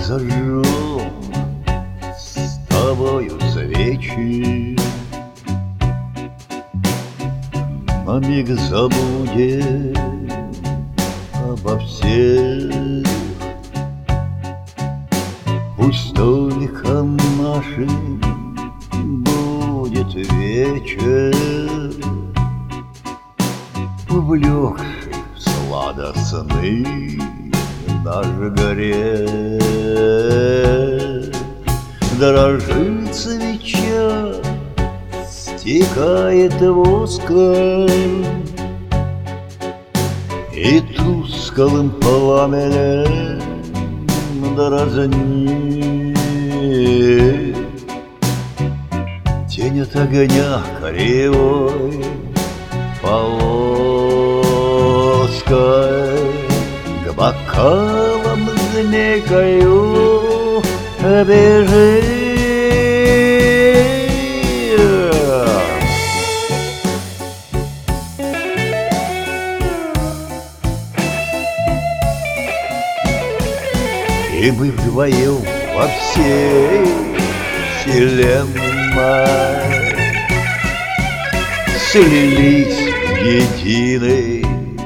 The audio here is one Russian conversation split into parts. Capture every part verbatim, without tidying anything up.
зажжем с тобою свечи, на миг забудем обо всех. Пусть только нашим будет вечер, увлекший в сладостный наш грех. Дрожит свеча, стекает воском, и тусклым пламенем дразнит тень от огня кривой полоской. К бокалам змейкою бежит. И мы вдвоем во всей вселенной слились в единый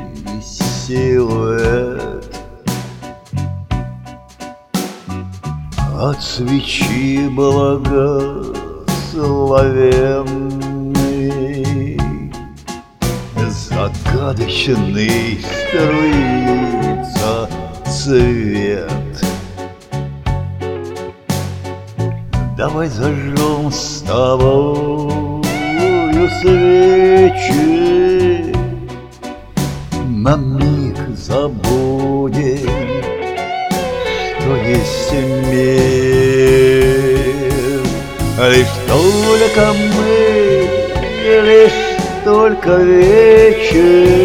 силуэт. От свечи благословенный загадочный струится цвет. Давай зажжем с тобою свечи, на миг забудем, что есть мир. Лишь только мы, лишь только вечер,